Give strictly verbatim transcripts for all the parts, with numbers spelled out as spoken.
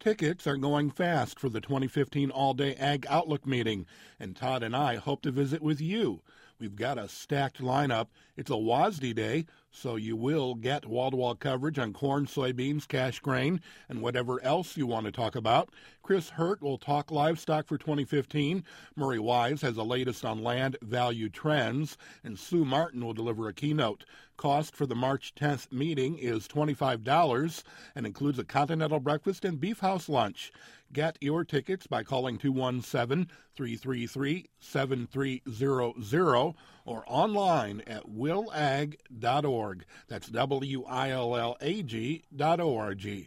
Tickets are going fast for the twenty fifteen All-Day Ag Outlook meeting, and Todd and I hope to visit with you. We've got a stacked lineup. It's a W A S D day, so you will get wall-to-wall coverage on corn, soybeans, cash grain, and whatever else you want to talk about. Chris Hurt will talk livestock for twenty fifteen. Murray Wise has the latest on land value trends, and Sue Martin will deliver a keynote. Cost for the March tenth meeting is twenty-five dollars and includes a continental breakfast and beef house lunch. Get your tickets by calling two one seven, three three three, seven three zero zero or online at will ag dot org. That's W I L L A G dot O R G.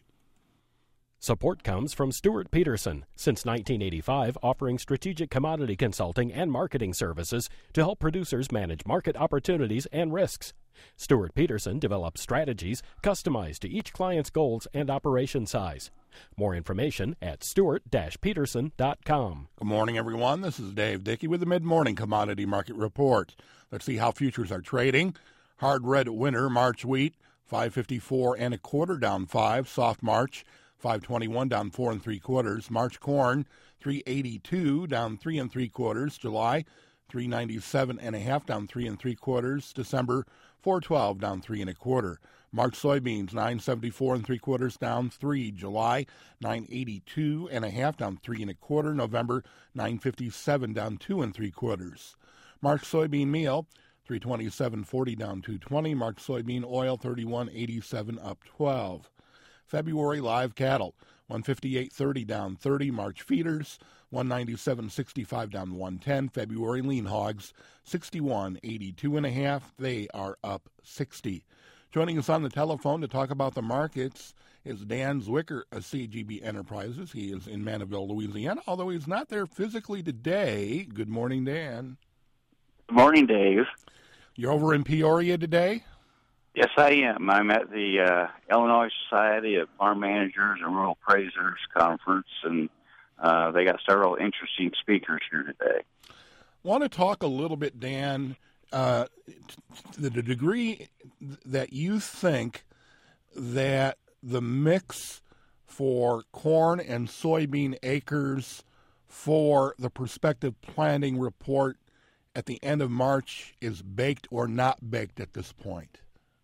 Support comes from Stuart Peterson, since nineteen eighty-five offering strategic commodity consulting and marketing services to help producers manage market opportunities and risks. Stuart Peterson develops strategies customized to each client's goals and operation size. More information at stuart dash peterson dot com. Good morning, everyone. This is Dave Dickey with the Mid-Morning Commodity Market Report. Let's see how futures are trading. Hard red winter, March wheat, five fifty-four and a quarter, down five. Soft March, five twenty-one, down four and three quarters. March corn, three eighty-two, down three and three quarters. July, three ninety-seven and a half, down three and three quarters. December, four twelve, down three and a quarter. March soybeans, nine seventy-four and three quarters, down three. July, nine eighty-two and a half, down three and a quarter. November, nine fifty-seven, down two and three quarters. March soybean meal, three twenty-seven forty, down two twenty. March soybean oil, thirty-one eighty-seven, up twelve. February live cattle, one fifty-eight thirty, down thirty. March feeders, one ninety-seven sixty-five, down one ten. February lean hogs, sixty-one eighty-two and a half. They are up sixty. Joining us on the telephone to talk about the markets is Dan Zwicker of C G B Enterprises. He is in Mandeville, Louisiana, although he's not there physically today. Good morning, Dan. Good morning, Dave. You're over in Peoria today? Yes, I am. I'm at the uh, Illinois Society of Farm Managers and Rural Appraisers Conference, and uh, they got several interesting speakers here today. I want to talk a little bit, Dan, uh, to the degree that you think that the mix for corn and soybean acres for the prospective planting report at the end of March is baked or not baked at this point?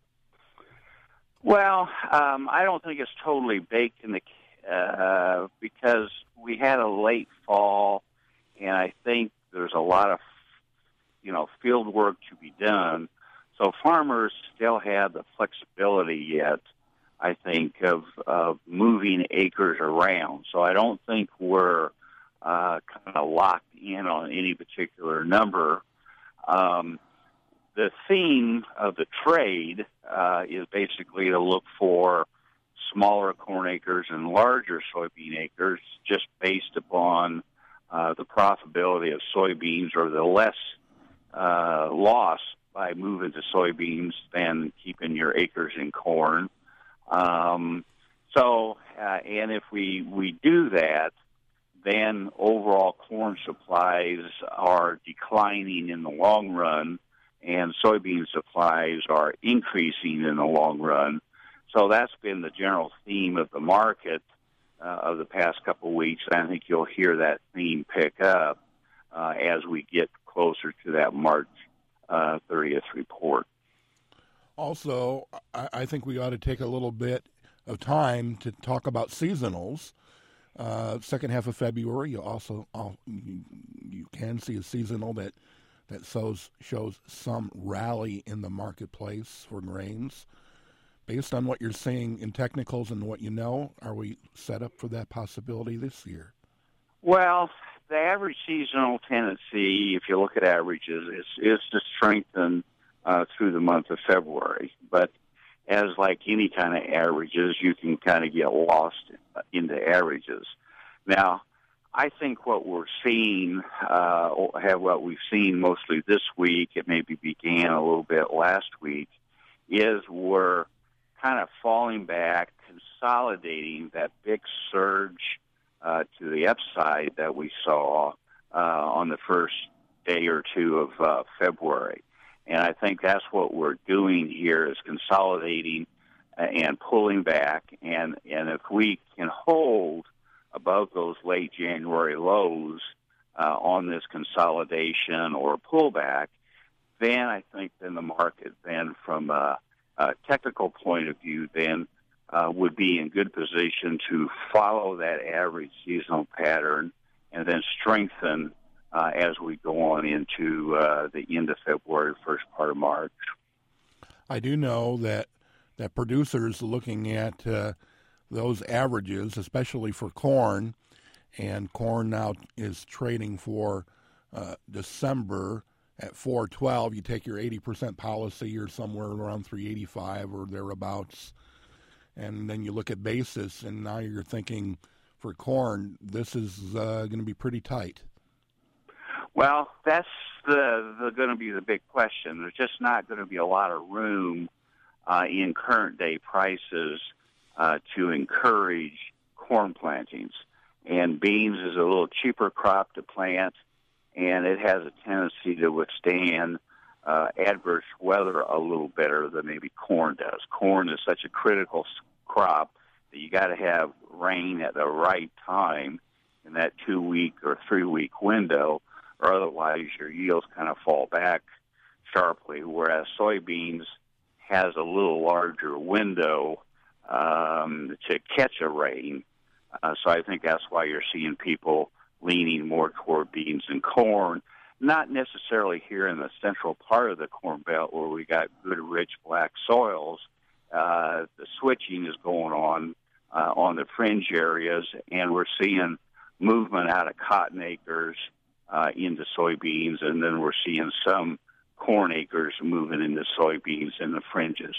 Well, um, I don't think it's totally baked in the uh, because we had a late fall, and I think there's a lot of you know field work to be done. So farmers still have the flexibility yet, I think, of, of moving acres around. So I don't think we're uh, kind of locked in on any particular number. Um, the theme of the trade uh, is basically to look for smaller corn acres and larger soybean acres just based upon uh, the profitability of soybeans or the less uh, loss by moving to soybeans than keeping your acres in corn. Um, so, uh, and if we, we do that, then overall corn supplies are declining in the long run, and soybean supplies are increasing in the long run. So that's been the general theme of the market uh, of the past couple of weeks, and I think you'll hear that theme pick up uh, as we get closer to that March uh, thirtieth report. Also, I, I think we ought to take a little bit of time to talk about seasonals. Uh, second half of February, you also uh, you, you can see a seasonal that that shows shows some rally in the marketplace for grains. Based on what you're seeing in technicals and what you know, are we set up for that possibility this year? Well, the average seasonal tendency, if you look at averages, is, is to strengthen uh, through the month of February. But as like any kind of averages, you can kind of get lost into averages. Now, I think what we're seeing, uh, have what we've seen mostly this week, it maybe began a little bit last week, is we're kind of falling back, consolidating that big surge uh, to the upside that we saw uh, on the first day or two of uh, February. And I think that's what we're doing here is consolidating and pulling back. And, and if we can hold above those late January lows uh, on this consolidation or pullback, then I think then the market then from a, a technical point of view then uh, would be in good position to follow that average seasonal pattern and then strengthen uh, as we go on into uh, the end of February, first part of March. I do know that that producers looking at uh, those averages, especially for corn, and corn now is trading for uh, December at four twelve. You take your eighty percent policy, you're somewhere around three eighty-five or thereabouts. And then you look at basis, and now you're thinking for corn, this is uh, going to be pretty tight. Well, that's the, the going to be the big question. There's just not going to be a lot of room uh, in current day prices uh, to encourage corn plantings. And beans is a little cheaper crop to plant, and it has a tendency to withstand uh, adverse weather a little better than maybe corn does. Corn is such a critical crop that you got to have rain at the right time in that two-week or three-week window, or otherwise your yields kind of fall back sharply, whereas soybeans has a little larger window um, to catch a rain. Uh, so I think that's why you're seeing people leaning more toward beans and corn, not necessarily here in the central part of the Corn Belt where we got good, rich black soils. Uh, the switching is going on uh, on the fringe areas, and we're seeing movement out of cotton acres uh, into soybeans, and then we're seeing some corn acres moving into soybeans in the fringes.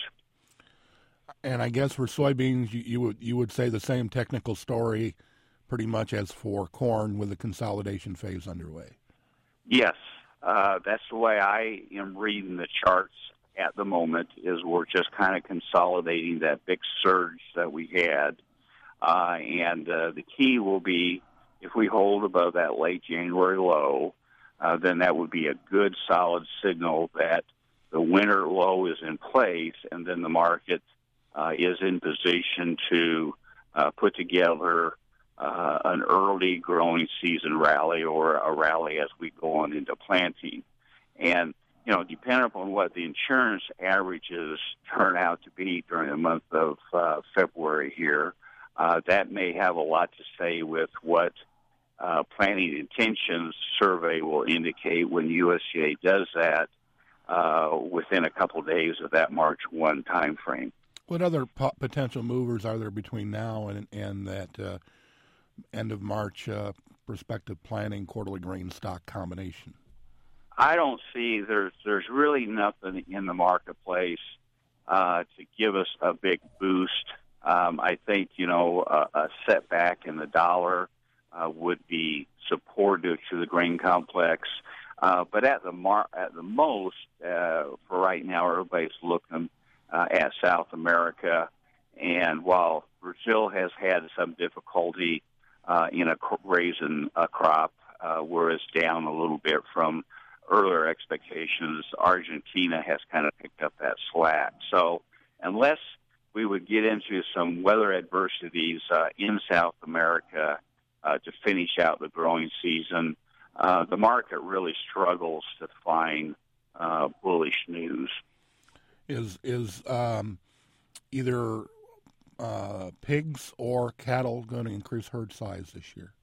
And I guess for soybeans, you, you would you would say the same technical story pretty much as for corn with the consolidation phase underway. Yes, uh, that's the way I am reading the charts at the moment, is we're just kind of consolidating that big surge that we had. Uh, and uh, the key will be if we hold above that late January low, uh, then that would be a good solid signal that the winter low is in place, and then the market uh, is in position to uh, put together uh, an early growing season rally or a rally as we go on into planting. And, you know, depending upon what the insurance averages turn out to be during the month of uh, February here, uh, that may have a lot to say with what uh, planting intentions survey will indicate when U S D A does that uh, within a couple of days of that March first time frame. What other po- potential movers are there between now and, and that uh, end of March uh, prospective planning quarterly grain stock combination? I don't see there's there's really nothing in the marketplace uh, to give us a big boost. Um, I think you know a, a setback in the dollar uh, would be supportive to the grain complex, uh, but at the mar- at the most uh, for right now, everybody's looking uh, at South America, and while Brazil has had some difficulty uh, in a, raising a crop, uh, where it's down a little bit from earlier expectations, Argentina has kind of picked up that slack. So unless we would get into some weather adversities uh, in South America uh, to finish out the growing season, uh, the market really struggles to find uh, bullish news. Is is um, either uh, pigs or cattle going to increase herd size this year?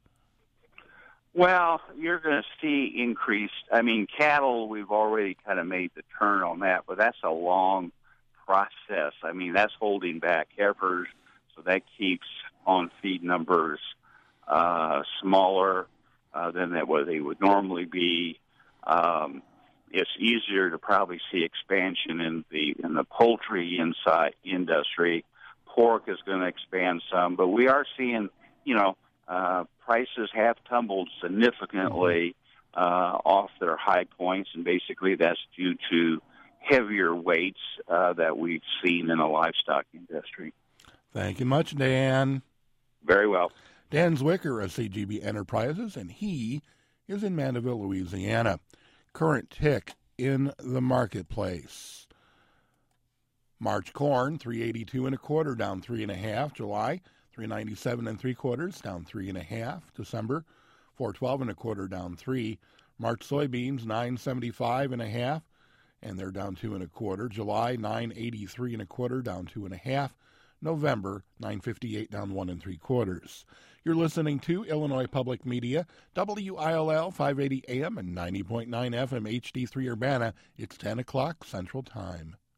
Well, you're going to see increased. I mean, cattle, we've already kind of made the turn on that, but that's a long process. I mean, that's holding back heifers, so that keeps on-feed numbers uh, smaller uh, than that what they would normally be. Um, it's easier to probably see expansion in the in the poultry inside industry. Pork is going to expand some, but we are seeing, you know, Uh, prices have tumbled significantly uh, off their high points, and basically that's due to heavier weights uh, that we've seen in the livestock industry. Thank you much, Dan. Very well. Dan Zwicker of C G B Enterprises, and he is in Mandeville, Louisiana. Current tick in the marketplace. March corn, three eighty-two and a quarter, down three and a half. July, three ninety-seven and three quarters, down three and a half. December, four twelve and a quarter, down three. March soybeans, nine seventy-five and a half, and they're down two and a quarter. July, nine eighty-three and a quarter, down two and a half. November, nine fifty-eight, down one and three quarters. You're listening to Illinois Public Media, W I L L five eighty A M and ninety point nine F M H D three Urbana. It's ten o'clock Central Time.